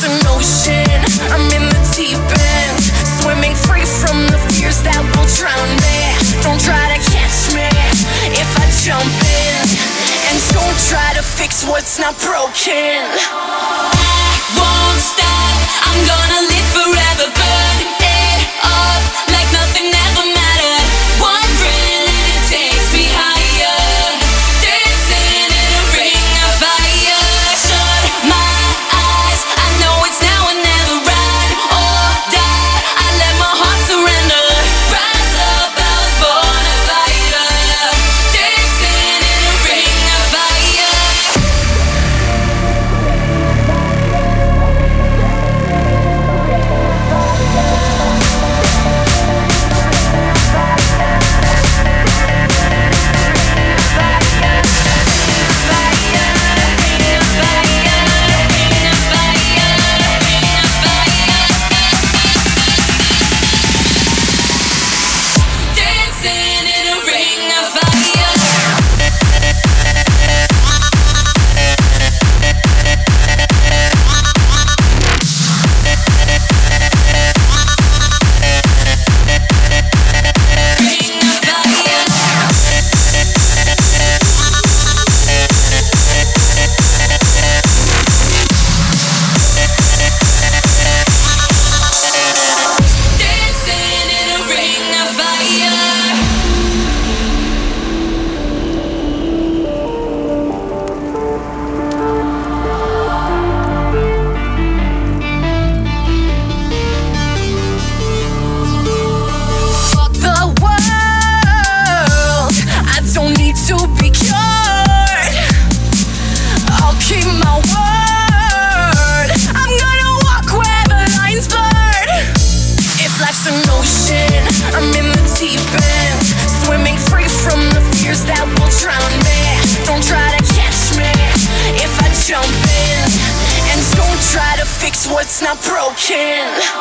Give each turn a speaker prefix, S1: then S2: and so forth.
S1: life's an ocean, I'm in the deep end, swimming free from the fears that will drown me. Don't try to catch me if I jump in, and don't try to fix what's not broken.
S2: I won't stop, I'm gonna live forever, burn it up like nothing ever mattered. One breath and it takes me higher, dancing in a ring of fire. Shut my eyes, I know it's now or never, ride or die, I let my heart surrender. Rise up, I was born a fighter, dancing in a ring of fire. Dancing in a ring of fire. Ring of fire. Dancing in a ring of fire.
S1: Fuck the world, I don't need to be cured. I'll keep my word, I'm gonna walk where the line's blurred. If life's an ocean, I'm in the deep end, swimming free from the fears that will drown me. Don't try to catch me if I jump in, and don't try to fix what's not broken.